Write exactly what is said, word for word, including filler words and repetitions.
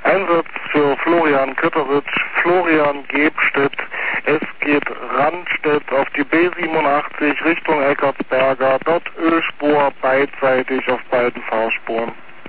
Einsatz für Florian Kütteritsch, Florian Gebstedt. Es geht Randstedt auf die B siebenundachtzig Richtung Eckartsberger. Dort Ölspur beidseitig auf beiden Fahrspuren.